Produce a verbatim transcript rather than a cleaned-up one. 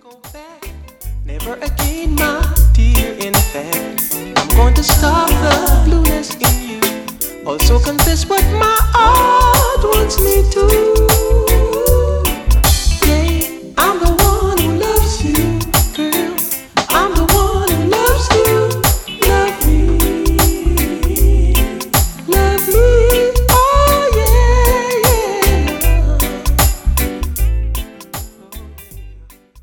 Never again, my dear. In fact, I'm going to stop the blueness in you. Also confess what my heart wants me to.